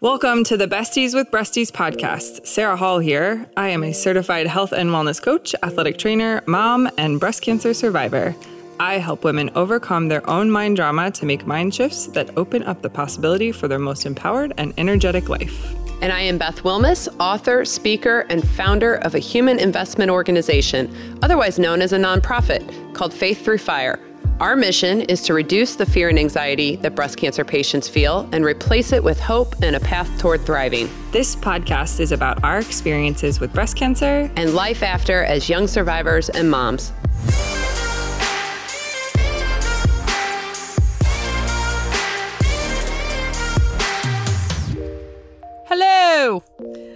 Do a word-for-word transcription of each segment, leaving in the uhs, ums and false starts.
Welcome to the Besties with Breasties podcast. Sarah Hall here. I am a certified health and wellness coach, athletic trainer, mom, and breast cancer survivor. I help women overcome their own mind drama to make mind shifts that open up the possibility for their most empowered and energetic life. And I am Beth Wilmus, author, speaker, and founder of a human investment organization, otherwise known as a nonprofit, called Faith Through Fire. Our mission is to reduce the fear and anxiety that breast cancer patients feel and replace it with hope and a path toward thriving. This podcast is about our experiences with breast cancer and life after as young survivors and moms. Hello.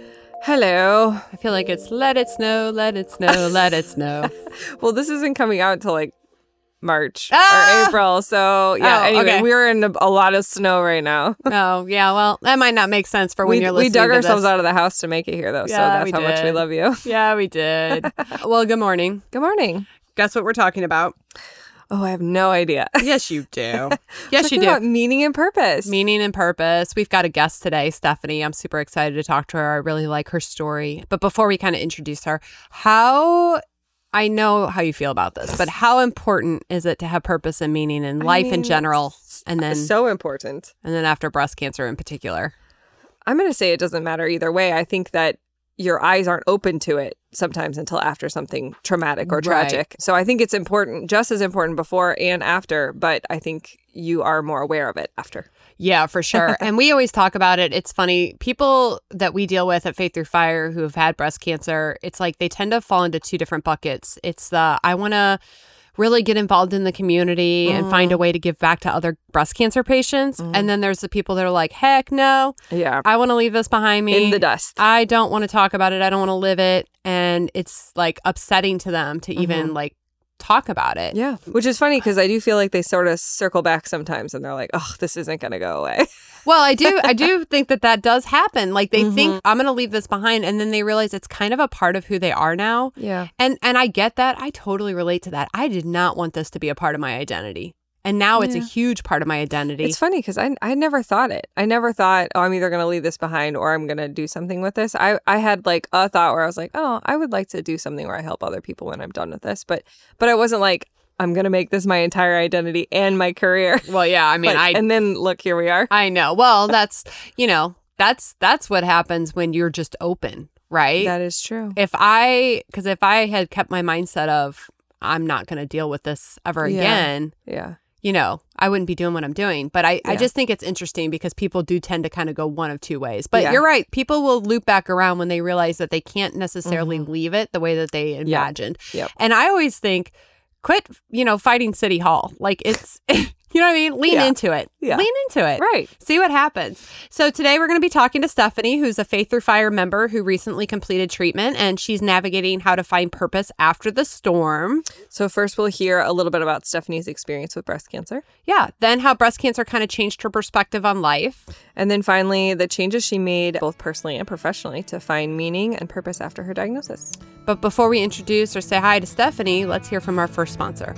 Hello. I feel like it's let it snow, let it snow, let it snow. Well, this isn't coming out until like March ah! or April. So yeah, oh, anyway, okay. we're in a, a lot of snow right now. Oh, yeah. Well, that might not make sense for when we, you're listening We dug to ourselves this. out of the house to make it here, though. Yeah, so that's we how did. much we love you. Yeah, we did. Well, good morning. Good morning. Guess what we're talking about? Oh, I have no idea. Yes, you do. Yes, you Talking do. about meaning and purpose. Meaning and purpose. We've got a guest today, Stephanie. I'm super excited to talk to her. I really like her story. But before we kind of introduce her, how... I know how you feel about this, but how important is it to have purpose and meaning in life I mean, in general, and then so important, and then after breast cancer in particular? I'm going to say it doesn't matter either way. I think that your eyes aren't open to it sometimes until after something traumatic or tragic. Right. So I think it's important, just as important before and after, but I think you are more aware of it after. Yeah, for sure. And we always talk about it. It's funny. People that we deal with at Faith Through Fire who have had breast cancer, it's like they tend to fall into two different buckets. It's the, I want to really get involved in the community mm. and find a way to give back to other breast cancer patients. Mm. And then there's the people that are like, heck no. Yeah. I want to leave this behind me. In the dust. I don't want to talk about it. I don't want to live it. And it's like upsetting to them to mm-hmm. even like talk about it. Yeah. Which is funny because I do feel like they sort of circle back sometimes and they're like, oh, this isn't going to go away. Well, I do. I do think that that does happen. Like they mm-hmm. think I'm going to leave this behind. And then they realize it's kind of a part of who they are now. Yeah. And and I get that. I totally relate to that. I did not want this to be a part of my identity. And now it's yeah. a huge part of my identity. It's funny because I I never thought it. I never thought, oh, I'm either going to leave this behind or I'm going to do something with this. I, I had like a thought where I was like, oh, I would like to do something where I help other people when I'm done with this. But but I wasn't like, I'm going to make this my entire identity and my career. Well, yeah, I mean, like, I... And then look, here we are. I know. Well, that's, you know, that's that's what happens when you're just open, right? That is true. If I, because if I had kept my mindset of, I'm not going to deal with this ever yeah. again. Yeah. You know, I wouldn't be doing what I'm doing. But I, yeah. I just think it's interesting because people do tend to kind of go one of two ways. But yeah. you're right. People will loop back around when they realize that they can't necessarily mm-hmm. leave it the way that they imagined. Yep. Yep. And I always think, quit, you know, fighting City Hall. Like it's, you know what I mean? Lean yeah. into it. Yeah. Lean into it. Right. See what happens. So today we're going to be talking to Stephanie, who's a Faith Through Fire member who recently completed treatment, and she's navigating how to find purpose after the storm. So first we'll hear a little bit about Stephanie's experience with breast cancer. Yeah. Then how breast cancer kind of changed her perspective on life. And then finally, the changes she made both personally and professionally to find meaning and purpose after her diagnosis. But before we introduce or say hi to Stephanie, let's hear from our first sponsor.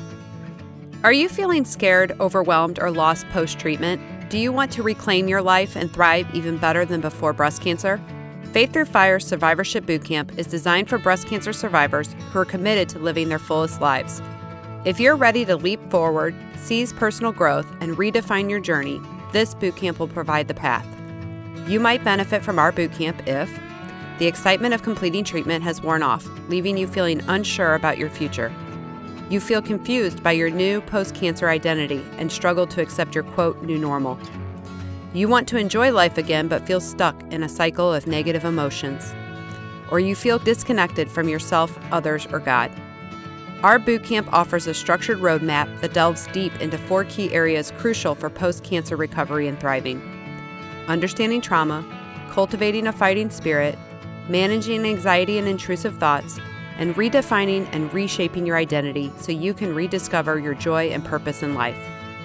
Are you feeling scared, overwhelmed, or lost post-treatment? Do you want to reclaim your life and thrive even better than before breast cancer? Faith Through Fire Survivorship Bootcamp is designed for breast cancer survivors who are committed to living their fullest lives. If you're ready to leap forward, seize personal growth, and redefine your journey, this bootcamp will provide the path. You might benefit from our bootcamp if the excitement of completing treatment has worn off, leaving you feeling unsure about your future. You feel confused by your new post-cancer identity and struggle to accept your, quote, new normal. You want to enjoy life again but feel stuck in a cycle of negative emotions. Or you feel disconnected from yourself, others, or God. Our bootcamp offers a structured roadmap that delves deep into four key areas crucial for post-cancer recovery and thriving: understanding trauma, cultivating a fighting spirit, managing anxiety and intrusive thoughts, and redefining and reshaping your identity so you can rediscover your joy and purpose in life.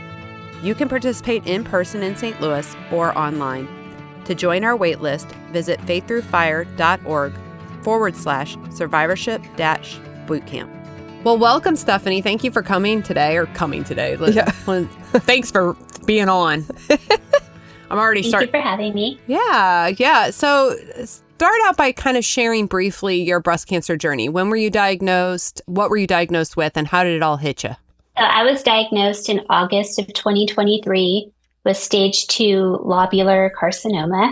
You can participate in person in Saint Louis or online. To join our waitlist, visit faiththroughfire.org forward slash survivorship dash bootcamp. Well, welcome, Stephanie. Thank you for coming today, or coming today. Yeah. Thanks for being on. I'm already Thank starting. you for having me. Yeah, yeah. So start out by kind of sharing briefly your breast cancer journey. When were you diagnosed? What were you diagnosed with? And how did it all hit you? So I was diagnosed in August of twenty twenty-three with stage two lobular carcinoma.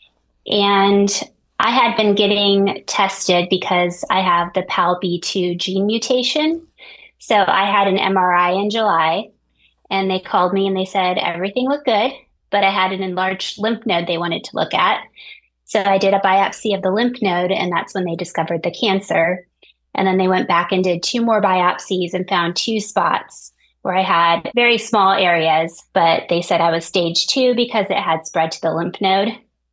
And I had been getting tested because I have the P A L B two gene mutation. So I had an M R I in July, and they called me and they said everything looked good, but I had an enlarged lymph node they wanted to look at. So I did a biopsy of the lymph node, and that's when they discovered the cancer. And then they went back and did two more biopsies and found two spots where I had very small areas, but they said I was stage two because it had spread to the lymph node.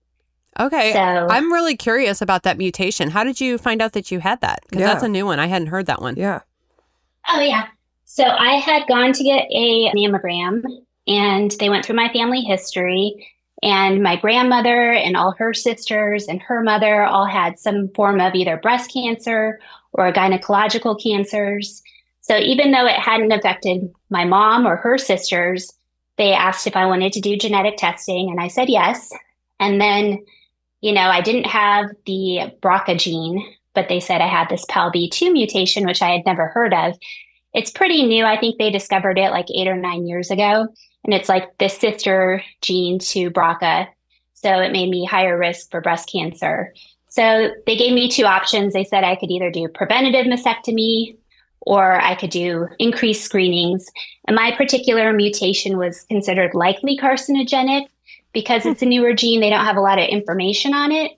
Okay. So, I'm really curious about that mutation. How did you find out that you had that? Because Yeah. that's a new one. I hadn't heard that one. Yeah. oh, yeah. So I had gone to get a mammogram, and they went through my family history. And my grandmother and all her sisters and her mother all had some form of either breast cancer or gynecological cancers. So even though it hadn't affected my mom or her sisters, they asked if I wanted to do genetic testing, and I said yes. And then, you know, I didn't have the B R C A gene, but they said I had this P A L B two mutation, which I had never heard of. It's pretty new. I think they discovered it like eight or nine years ago. And it's like the sister gene to B R C A. So it made me higher risk for breast cancer. So they gave me two options. They said I could either do preventative mastectomy or I could do increased screenings. And my particular mutation was considered likely carcinogenic because it's a newer gene. They don't have a lot of information on it.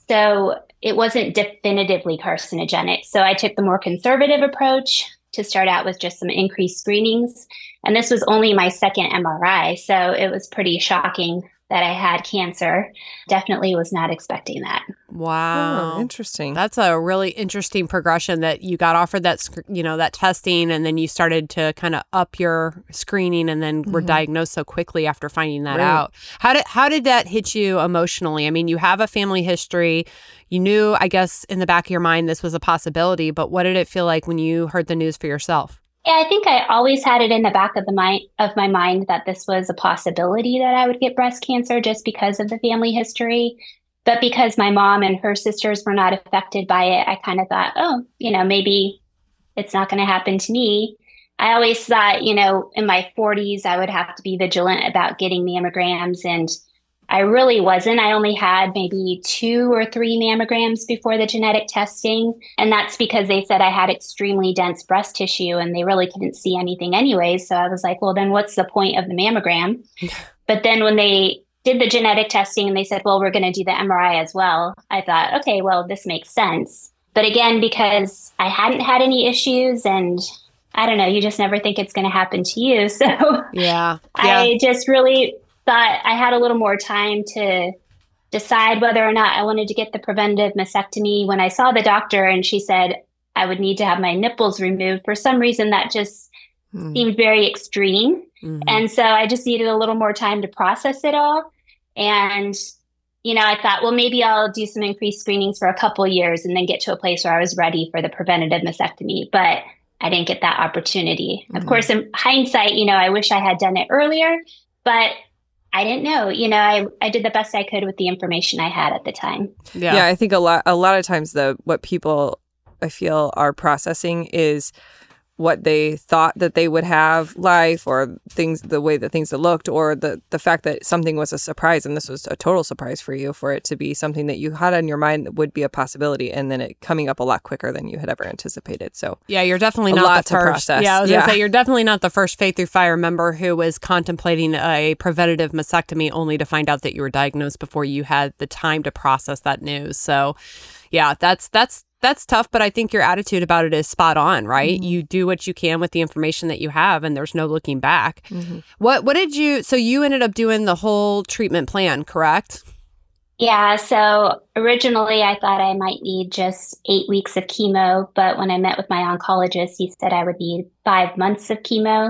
So it wasn't definitively carcinogenic. So I took the more conservative approach to start out with just some increased screenings. And this was only my second M R I. So it was pretty shocking that I had cancer. Definitely was not expecting that. Wow. Oh, interesting. That's a really interesting progression that you got offered that, sc- you know, that testing, and then you started to kind of up your screening, and then were Mhm. diagnosed so quickly after finding that Right. out. How did how did that hit you emotionally? I mean, you have a family history. You knew, I guess, in the back of your mind this was a possibility, but what did it feel like when you heard the news for yourself? Yeah, I think I always had it in the back of the mind of my mind that this was a possibility that I would get breast cancer just because of the family history. But because my mom and her sisters were not affected by it, I kind of thought, oh, you know, maybe it's not going to happen to me. I always thought, you know, in my forties, I would have to be vigilant about getting mammograms. And I really wasn't. I only had maybe two or three mammograms before the genetic testing. And that's because they said I had extremely dense breast tissue and they really couldn't see anything anyway. So I was like, well, then what's the point of the mammogram? But then when they did the genetic testing and they said, well, we're going to do the M R I as well, I thought, okay, well, this makes sense. But again, because I hadn't had any issues and I don't know, you just never think it's going to happen to you. So Yeah. yeah. I just really thought I had a little more time to decide whether or not I wanted to get the preventative mastectomy. When I saw the doctor and she said I would need to have my nipples removed, for some reason that just Hmm. seemed very extreme. Mhm. And so I just needed a little more time to process it all. And, you know, I thought, well, maybe I'll do some increased screenings for a couple of years and then get to a place where I was ready for the preventative mastectomy. But I didn't get that opportunity. Mhm. Of course, in hindsight, you know, I wish I had done it earlier, but I didn't know. You know, I, I did the best I could with the information I had at the time. Yeah. Yeah, I think a lot a lot of times the what people I feel are processing is what they thought that they would have life or things the way that things looked, or the the fact that something was a surprise, and this was a total surprise for you, for it to be something that you had on your mind that would be a possibility, and then it coming up a lot quicker than you had ever anticipated. So Yeah, you're definitely A not lot the to first. process. Yeah, I was Yeah. gonna say you're definitely not the first Faith Through Fire member who was contemplating a preventative mastectomy only to find out that you were diagnosed before you had the time to process that news. So, yeah, that's that's that's tough, but I think your attitude about it is spot on, right? Mm-hmm. You do what you can with the information that you have, and there's no looking back. Mhm. What what did you? So you ended up doing the whole treatment plan, correct? Yeah, so originally I thought I might need just eight weeks of chemo, but when I met with my oncologist, he said I would need five months of chemo.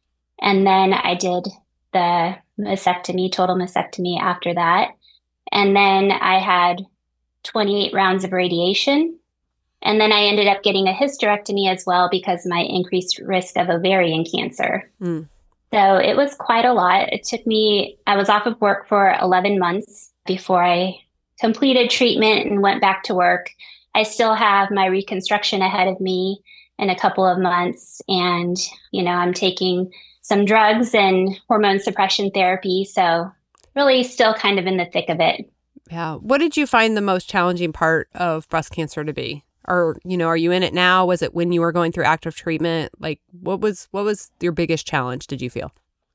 And then I did the mastectomy, total mastectomy after that. And then I had twenty-eight rounds of radiation. And then I ended up getting a hysterectomy as well because of my increased risk of ovarian cancer. Mm. So it was quite a lot. It took me, I was off of work for eleven months before I completed treatment and went back to work. I still have my reconstruction ahead of me in a couple of months. And, you know, I'm taking some drugs and hormone suppression therapy. So really still kind of in the thick of it. Yeah. What did you find the most challenging part of breast cancer to be? Or, you know, are you in it now? Was it when you were going through active treatment? Like, what was what was your biggest challenge, did you feel?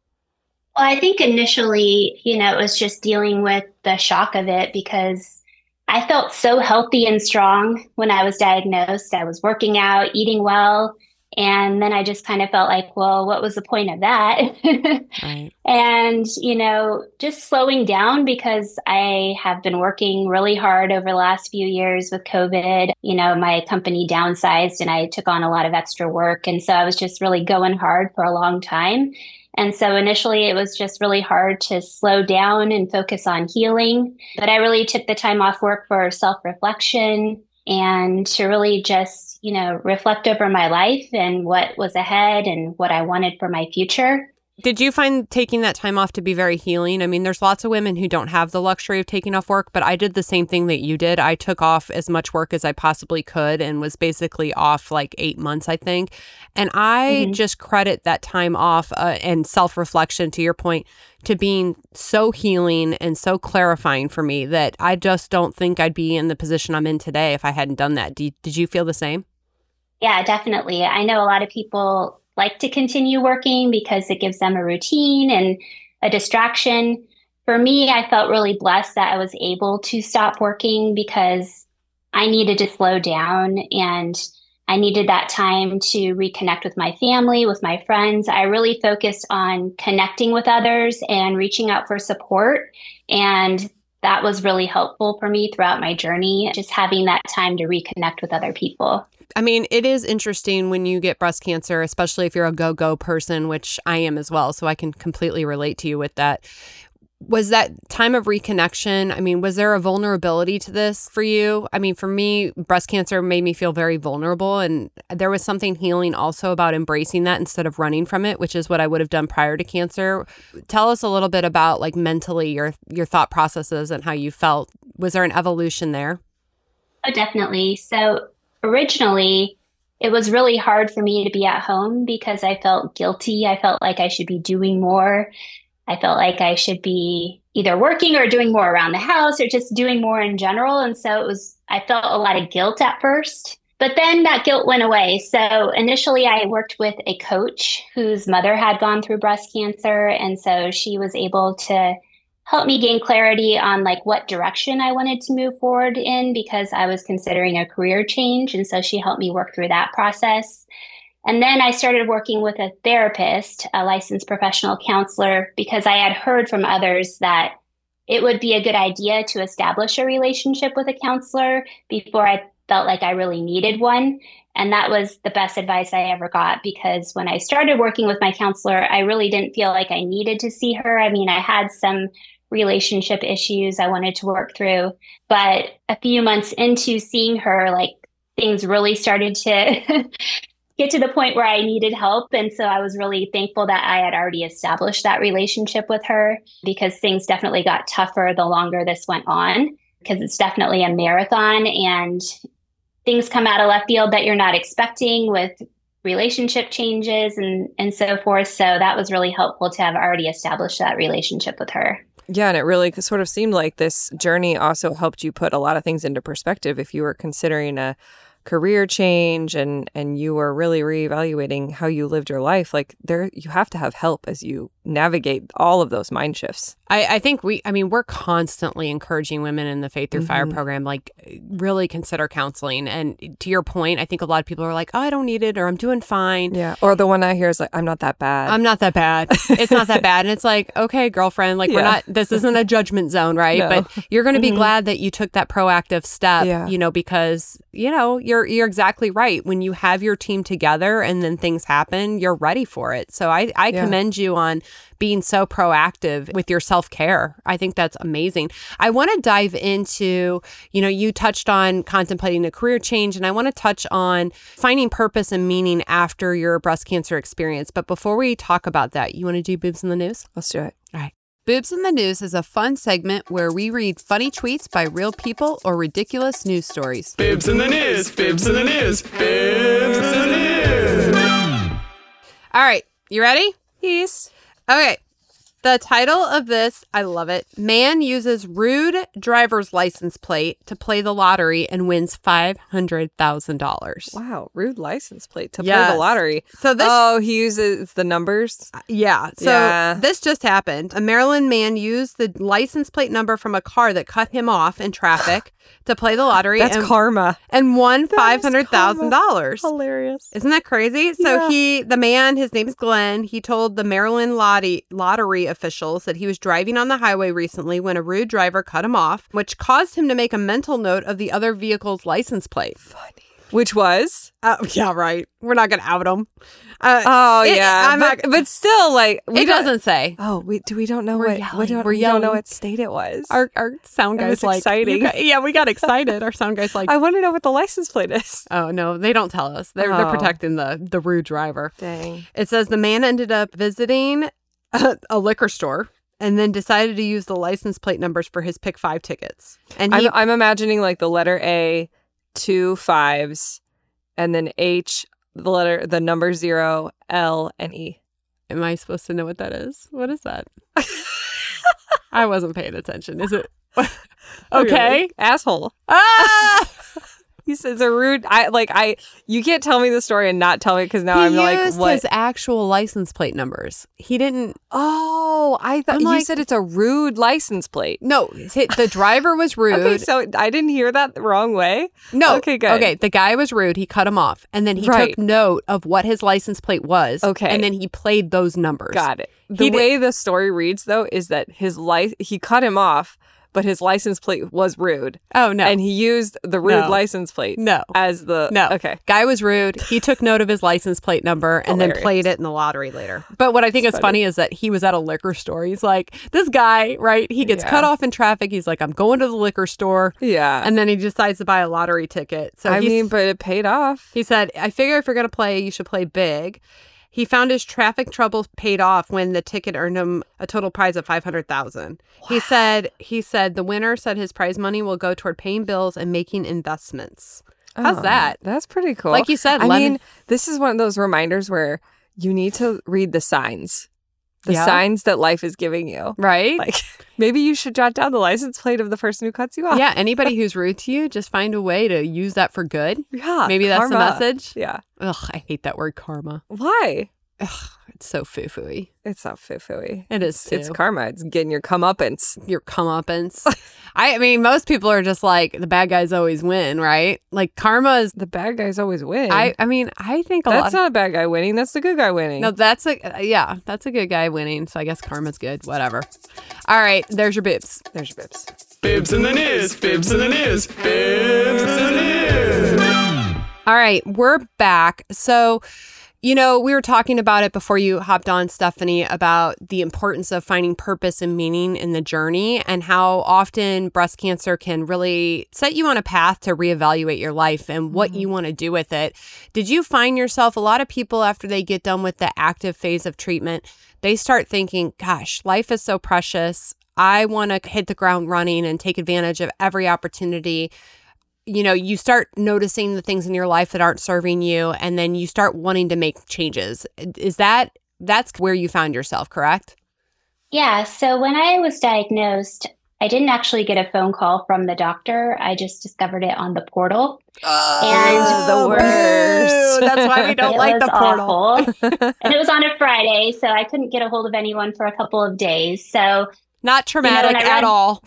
Well, I think initially, you know, it was just dealing with the shock of it because I felt so healthy and strong when I was diagnosed. I was working out, eating well. And then I just kind of felt like, well, what was the point of that? Right. And, you know, just slowing down because I have been working really hard over the last few years with COVID. You know, my company downsized and I took on a lot of extra work. And so I was just really going hard for a long time. And so initially it was just really hard to slow down and focus on healing. But I really took the time off work for self-reflection and to really just, you know, reflect over my life and what was ahead and what I wanted for my future. Did you find taking that time off to be very healing? I mean, there's lots of women who don't have the luxury of taking off work, but I did the same thing that you did. I took off as much work as I possibly could and was basically off like eight months, I think. And I mm-hmm. just credit that time off uh, and self-reflection, to your point, to being so healing and so clarifying for me that I just don't think I'd be in the position I'm in today if I hadn't done that. Did, did you feel the same? Yeah, definitely. I know a lot of people like to continue working because it gives them a routine and a distraction. For me, I felt really blessed that I was able to stop working because I needed to slow down and I needed that time to reconnect with my family, with my friends. I really focused on connecting with others and reaching out for support. And that was really helpful for me throughout my journey, just having that time to reconnect with other people. I mean, it is interesting when you get breast cancer, especially if you're a go-go person, which I am as well. So I can completely relate to you with that. Was that time of reconnection? I mean, was there a vulnerability to this for you? I mean, for me, breast cancer made me feel very vulnerable. And there was something healing also about embracing that instead of running from it, which is what I would have done prior to cancer. Tell us a little bit about like mentally your your thought processes and how you felt. Was there an evolution there? Oh, definitely. So originally, it was really hard for me to be at home because I felt guilty. I felt like I should be doing more. I felt like I should be either working or doing more around the house or just doing more in general. And so it was, I felt a lot of guilt at first, but then that guilt went away. So initially I worked with a coach whose mother had gone through breast cancer. And so she was able to help me gain clarity on like what direction I wanted to move forward in because I was considering a career change. And so she helped me work through that process. And then I started working with a therapist, a licensed professional counselor, because I had heard from others that it would be a good idea to establish a relationship with a counselor before I felt like I really needed one. And that was the best advice I ever got, because when I started working with my counselor, I really didn't feel like I needed to see her. I mean, I had some relationship issues I wanted to work through, but a few months into seeing her, like things really started to get to the point where I needed help. And so I was really thankful that I had already established that relationship with her, because things definitely got tougher the longer this went on, because it's definitely a marathon and things come out of left field that you're not expecting with relationship changes and, and so forth. So that was really helpful to have already established that relationship with her. Yeah, and it really sort of seemed like this journey also helped you put a lot of things into perspective. If you were considering a career change and and you were really reevaluating how you lived your life, like there you have to have help as you navigate all of those mind shifts. I, I think we, I mean, we're constantly encouraging women in the Faith Through mm-hmm. Fire program, like really consider counseling. And to your point, I think a lot of people are like, oh, I don't need it, or I'm doing fine. Yeah. Or the one I hear is like, I'm not that bad. I'm not that bad. It's not that bad. And it's like, okay, girlfriend, like yeah. we're not, this isn't a judgment zone, right? No. But you're going to be mm-hmm. glad that you took that proactive step, yeah. you know, because, you know, you're, you're exactly right. When you have your team together and then things happen, you're ready for it. So I, I yeah. commend you on being so proactive with your self-care. I think that's amazing. I want to dive into, you know, you touched on contemplating a career change, and I want to touch on finding purpose and meaning after your breast cancer experience. But before we talk about that, you want to do Boobs in the News? Let's do it. All right. Boobs in the News is a fun segment where we read funny tweets by real people or ridiculous news stories. Boobs in the news, boobs in the news, boobs in the news. All right, you ready? Yes. Okay. The title of this, I love it. Man uses rude driver's license plate to play the lottery and wins five hundred thousand dollars. Wow, rude license plate to Yes. play the lottery. So this Oh, he uses the numbers? Yeah. So Yeah. this just happened. A Maryland man used the license plate number from a car that cut him off in traffic to play the lottery That's and, karma. and won five hundred thousand dollars. Hilarious. Isn't that crazy? So Yeah. he, the man, his name's Glenn, he told the Maryland lottery, lottery officials that he was driving on the highway recently when a rude driver cut him off, which caused him to make a mental note of the other vehicle's license plate. Funny. Which was? Uh, yeah, right. We're not going to out him. Uh, Oh, it- yeah. I'm but, not- but still, like, we it don't- doesn't say. Oh, we do we don't know We're what yelling. we don't, We're we don't know yelling. what state it was. Our our sound It guy's was like, exciting. you got- yeah, we got excited. Our sound guy's like, I want to know what the license plate is. oh no, they don't tell us. They're they're Oh. protecting the the rude driver. Dang. It says the man ended up visiting a, a liquor store and then decided to use the license plate numbers for his pick five tickets. And he, I'm, I'm imagining like the letter A, two fives, and then H, the letter, the number zero, L, and E. am I supposed to know what that is? What is that? I wasn't paying attention. Is it okay? Really? Asshole. Ah! He says a rude. I like. I. You can't tell me the story and not tell me because now he I'm like, used what? his actual license plate numbers. He didn't. Oh, I thought I'm you like- said it's a rude license plate. No, hit- the driver was rude. Okay, so I didn't hear that the wrong way. No. Okay, good. Okay, the guy was rude. He cut him off. And then he Right. took note of what his license plate was. Okay. And then he played those numbers. Got it. The He did- way the story reads, though, is that his life he cut him off, but his license plate was rude, Oh, no. and he used the rude No. license plate no. as the No. Okay, Guy was rude. He took note of his license plate number and then Hilarious. played it in the lottery later. But what I think That's is funny. funny is that he was at a liquor store. He's like, this guy, right? He gets Yeah. cut off in traffic. He's like, I'm going to the liquor store. yeah. And then he decides to buy a lottery ticket. So I he's- mean, but it paid off. he said, I figure if you're going to play, you should play big. He found his traffic trouble paid off when the ticket earned him a total prize of five hundred thousand dollars. He said he said the winner said his prize money will go toward paying bills and making investments. How's Oh, that? That's pretty cool. Like you said, I lemon- mean, this is one of those reminders where you need to read the signs, the Yeah. signs that life is giving you. Right? Like maybe you should jot down the license plate of the person who cuts you off. Yeah, anybody who's rude to you, just find a way to use that for good. yeah. Maybe that's the karma. message. Yeah. Ugh, I hate that word karma. Why? Ugh, it's so foo-fooey. It's not foo-fooey. It is It's, too. it's karma. It's getting your comeuppance. Your comeuppance. I, I mean, most people are just like, the bad guys always win, right? Like karma is, The bad guys always win. I, I mean, I think a That's lot. not a bad guy winning. That's the good guy winning. No, that's a, yeah, that's a good guy winning. So I guess karma's good. Whatever. All right, there's your boobs. There's your bibs. Boobs in the news, boobs in the news, boobs in the news. All right, we're back. So, you know, we were talking about it before you hopped on, Stephanie, about the importance of finding purpose and meaning in the journey and how often breast cancer can really set you on a path to reevaluate your life and what you want to do with it. Did you find yourself, a lot of people after they get done with the active phase of treatment, they start thinking, gosh, life is so precious. I want to hit the ground running and take advantage of every opportunity. You know, you start noticing the things in your life that aren't serving you, and then you start wanting to make changes. Is that, that's where you found yourself, correct? Yeah. So when I was diagnosed, I didn't actually get a phone call from the doctor. I just discovered it on the portal. And the worst. Boo! That's why we don't it like was the portal. awful. And it was on a Friday, so I couldn't get a hold of anyone for a couple of days. So Not traumatic when I at read- all.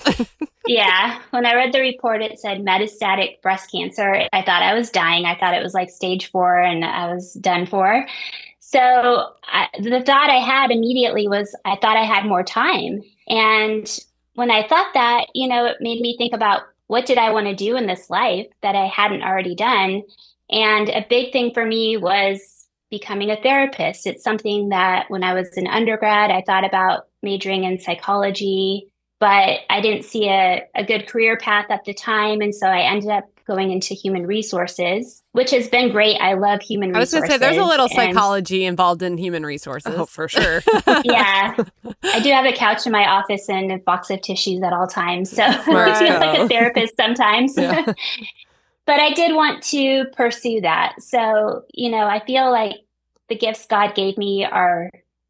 yeah, when I read the report, it said metastatic breast cancer. I thought I was dying. I thought it was like stage four and I was done for. So I, the thought I had immediately was I thought I had more time. And when I thought that, you know, it made me think about what did I want to do in this life that I hadn't already done. And a big thing for me was becoming a therapist. It's something that when I was an undergrad, I thought about majoring in psychology, but I didn't see a, a good career path at the time. And so I ended up going into human resources, which has been great. I love human resources. I was going to say, there's a little and, psychology involved in human resources. Oh, for sure. Yeah. I do have a couch in my office and a box of tissues at all times. So I feel like a therapist sometimes. Yeah. But I did want to pursue that. So, you know, I feel like the gifts God gave me are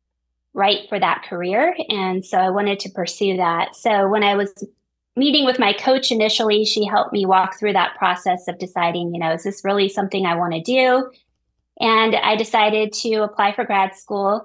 right for that career. And so I wanted to pursue that. So when I was meeting with my coach initially, she helped me walk through that process of deciding, you know, is this really something I want to do? And I decided to apply for grad school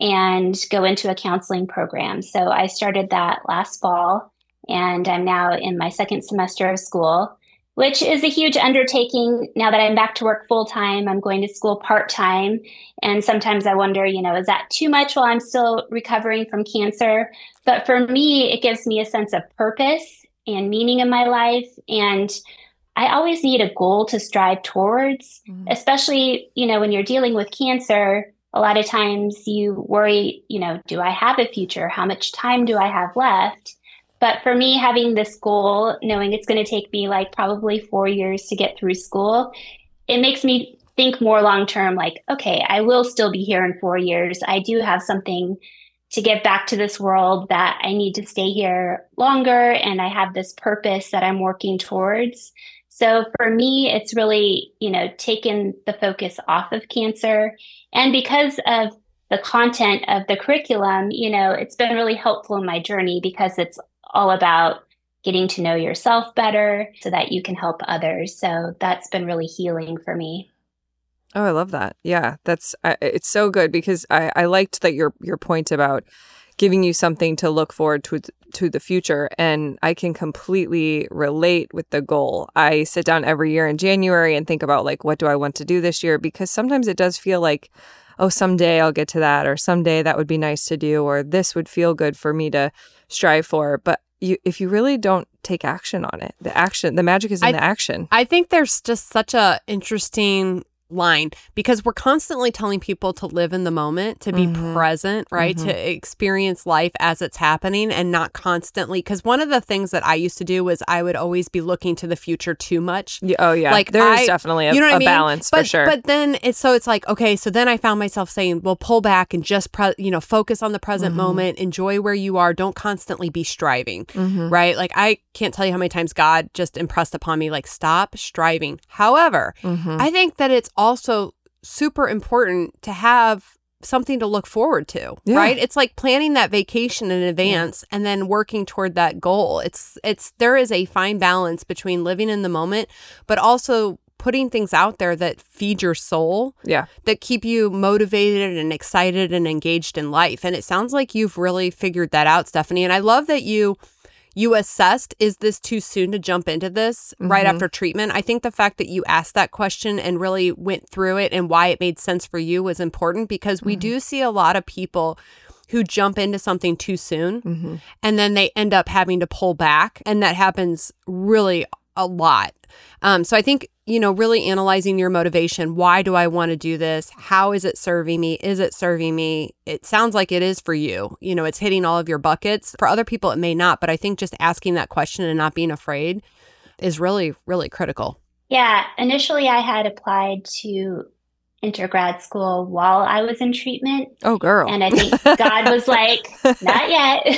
and go into a counseling program. So I started that last fall, and I'm now in my second semester of school, which is a huge undertaking. Now that I'm back to work full time, I'm going to school part time. And sometimes I wonder, you know, is that too much while I'm still recovering from cancer? But for me, it gives me a sense of purpose and meaning in my life. And I always need a goal to strive towards, mm-hmm. especially, you know, when you're dealing with cancer. A lot of times you worry, you know, do I have a future? How much time do I have left? But for me, having this goal, knowing it's going to take me like probably four years to get through school, it makes me think more long term, like, okay, I will still be here in four years. I do have something to give back to this world, that I need to stay here longer. And I have this purpose that I'm working towards. So for me, it's really, you know, taken the focus off of cancer. And because of the content of the curriculum, you know, it's been really helpful in my journey, because it's all about getting to know yourself better so that you can help others. So that's been really healing for me. Oh, I love that. Yeah, that's uh, it's so good, because I, I liked that your your point about giving you something to look forward to to the future. And I can completely relate with the goal. I sit down every year in January and think about, like, what do I want to do this year? Because sometimes it does feel like, oh, someday I'll get to that, or someday that would be nice to do, or this would feel good for me to strive for. But you, if you really don't take action on it, the action, the magic is in I, the action. I think there's just such a interesting line, because we're constantly telling people to live in the moment, to be mm-hmm. present, right? Mm-hmm. To experience life as it's happening, and not constantly. Because one of the things that I used to do was I would always be looking to the future too much. Yeah, oh yeah, like there's definitely a, you know what a I mean? balance but, for sure. But then it's so it's like, okay, so then I found myself saying, well, pull back and just pre- you know focus on the present mm-hmm. moment, enjoy where you are. Don't constantly be striving, mm-hmm. right? Like I can't tell you how many times God just impressed upon me, like, stop striving. However, mm-hmm. I think that it's also super important to have something to look forward to, yeah. right? It's like planning that vacation in advance yeah. and then working toward that goal. It's it's there is a fine balance between living in the moment, but also putting things out there that feed your soul, yeah, that keep you motivated and excited and engaged in life. And it sounds like you've really figured that out, Stephanie. And I love that you You assessed, is this too soon to jump into this mm-hmm. right after treatment? I think the fact that you asked that question and really went through it and why it made sense for you was important, because we mm-hmm. do see a lot of people who jump into something too soon mm-hmm. and then they end up having to pull back. And that happens really a lot. Um, so I think, you know, really analyzing your motivation. Why do I want to do this? How is it serving me? Is it serving me? It sounds like it is for you. You know, it's hitting all of your buckets. For other people, it may not. But I think just asking that question and not being afraid is really, really critical. Yeah. Initially, I had applied to enter grad school while I was in treatment. Oh, girl. And I think God was like, not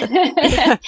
yet.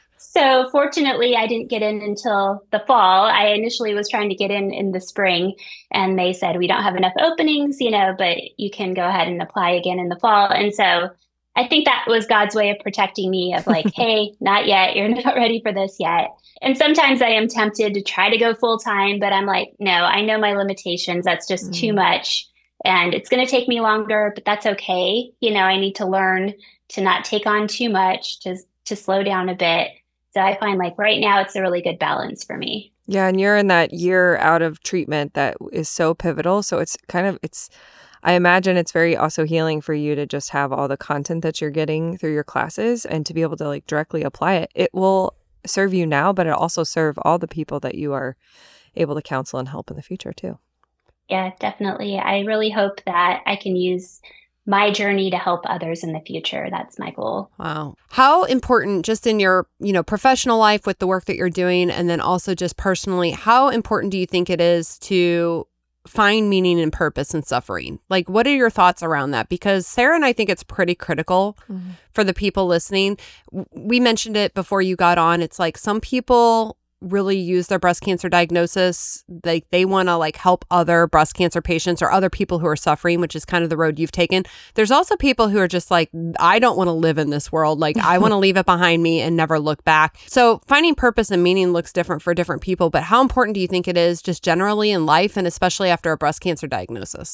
So fortunately, I didn't get in until the fall. I initially was trying to get in in the spring, and they said, we don't have enough openings, you know, but you can go ahead and apply again in the fall. And so I think that was God's way of protecting me, of like, hey, not yet. You're not ready for this yet. And sometimes I am tempted to try to go full time, but I'm like, no, I know my limitations. That's just mm. too much. And it's going to take me longer, but that's okay. You know, I need to learn to not take on too much, to, to slow down a bit. So I find like right now it's a really good balance for me. Yeah. And you're in that year out of treatment that is so pivotal. So it's kind of, it's, I imagine it's very also healing for you to just have all the content that you're getting through your classes and to be able to like directly apply it. It will serve you now, but it also serve all the people that you are able to counsel and help in the future too. Yeah, definitely. I really hope that I can use my journey to help others in the future. That's my goal. Wow. How important, just in your, you know, professional life with the work that you're doing, and then also just personally, how important do you think it is to find meaning and purpose in suffering? Like, what are your thoughts around that? Because Sarah and I think it's pretty critical mm-hmm. for the people listening. We mentioned it before you got on. It's like some people really use their breast cancer diagnosis. Like they want to like help other breast cancer patients or other people who are suffering, which is kind of the road you've taken. There's also people who are just like, I don't want to live in this world. Like I want to leave it behind me and never look back. So finding purpose and meaning looks different for different people, but how important do you think it is just generally in life and especially after a breast cancer diagnosis?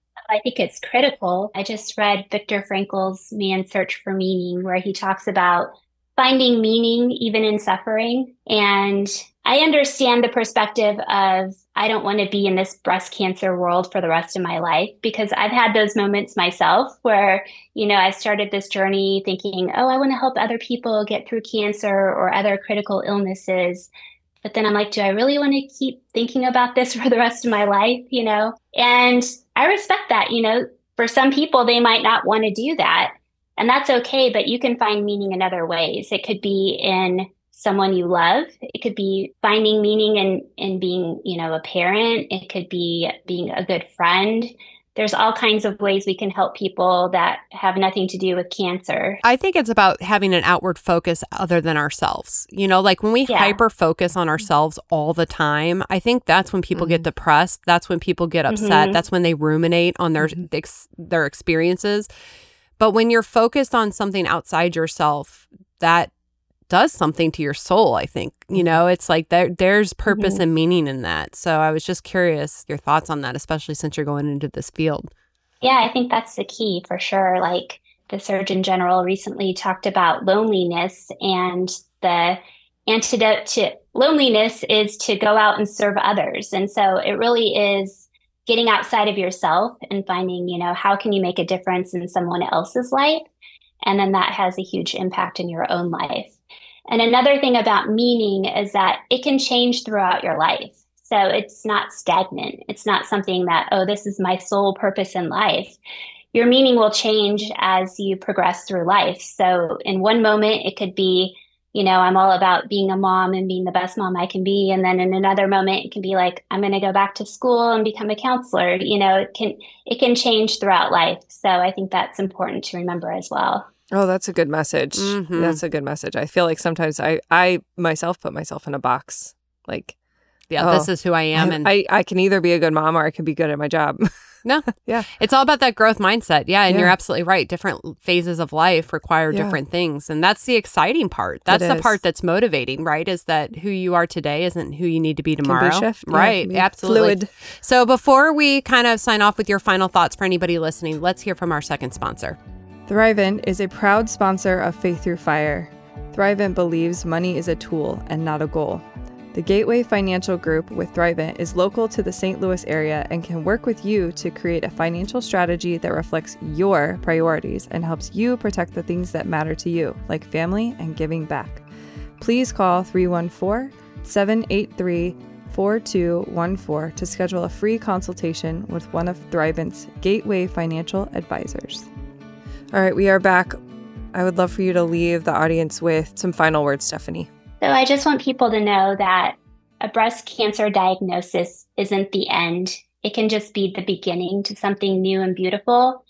I think it's critical. I just read Viktor Frankl's Man's Search for Meaning, where he talks about finding meaning even in suffering. And I understand the perspective of, I don't want to be in this breast cancer world for the rest of my life, because I've had those moments myself where, you know, I started this journey thinking, oh, I want to help other people get through cancer or other critical illnesses. But then I'm like, do I really want to keep thinking about this for the rest of my life? You know, and I respect that. You know, for some people, they might not want to do that. And that's okay, but you can find meaning in other ways. It could be in someone you love. It could be finding meaning in, in being, you know, a parent. It could be being a good friend. There's all kinds of ways we can help people that have nothing to do with cancer. I think it's about having an outward focus other than ourselves. You know, like when we yeah. hyper focus on ourselves all the time, I think that's when people mm-hmm. get depressed. That's when people get upset. Mm-hmm. That's when they ruminate on their mm-hmm. ex- their experiences. But when you're focused on something outside yourself, that does something to your soul, I think. You know, it's like there, there's purpose mm-hmm. and meaning in that. So I was just curious your thoughts on that, especially since you're going into this field. Yeah, I think that's the key for sure. Like the Surgeon General recently talked about loneliness, and the antidote to loneliness is to go out and serve others. And so it really is getting outside of yourself and finding, you know, how can you make a difference in someone else's life? And then that has a huge impact in your own life. And another thing about meaning is that it can change throughout your life. So it's not stagnant. It's not something that, oh, this is my sole purpose in life. Your meaning will change as you progress through life. So in one moment, it could be, you know, I'm all about being a mom and being the best mom I can be. And then in another moment, it can be like, I'm going to go back to school and become a counselor. You know, it can it can change throughout life. So I think that's important to remember as well. Oh, that's a good message. Mm-hmm. That's a good message. I feel like sometimes I, I myself put myself in a box. Like, yeah, oh, this is who I am. I, and I, I can either be a good mom or I can be good at my job. No. Yeah. It's all about that growth mindset. Yeah. And yeah. you're absolutely right. Different phases of life require yeah. different things. And that's the exciting part. That's the part that's motivating, right? Is that who you are today isn't who you need to be tomorrow. Can be shift. Right. Yeah, absolutely. Fluid. So before we kind of sign off with your final thoughts for anybody listening, let's hear from our second sponsor. Thrivent is a proud sponsor of Faith Through Fire. Thrivent believes money is a tool and not a goal. The Gateway Financial Group with Thrivent is local to the Saint Louis area and can work with you to create a financial strategy that reflects your priorities and helps you protect the things that matter to you, like family and giving back. Please call three one four, seven eight three, four two one four to schedule a free consultation with one of Thrivent's Gateway Financial Advisors. All right, we are back. I would love for you to leave the audience with some final words, Stephanie. So I just want people to know that a breast cancer diagnosis isn't the end. It can just be the beginning to something new and beautiful.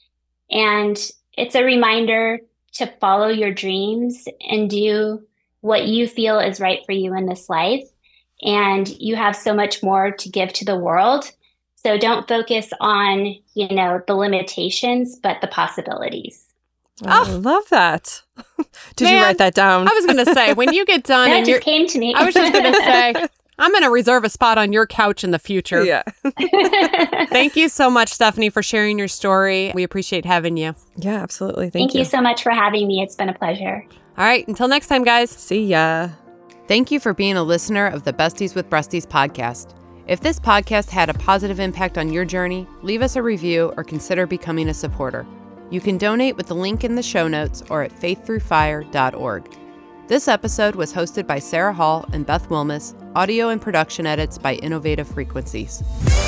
And it's a reminder to follow your dreams and do what you feel is right for you in this life. And you have so much more to give to the world. So don't focus on, you know, the limitations, but the possibilities. Oh, I love that. Did Man, you write that down? I was going to say, when you get done... That and just came to me. I was just going to say, I'm going to reserve a spot on your couch in the future. Yeah. Thank you so much, Stephanie, for sharing your story. We appreciate having you. Yeah, absolutely. Thank, Thank you. you so much for having me. It's been a pleasure. All right. Until next time, guys. See ya. Thank you for being a listener of the Besties with Breasties podcast. If this podcast had a positive impact on your journey, leave us a review or consider becoming a supporter. You can donate with the link in the show notes or at faith through fire dot org. This episode was hosted by Sarah Hall and Beth Wilmus, audio and production edits by Innovative Frequencies.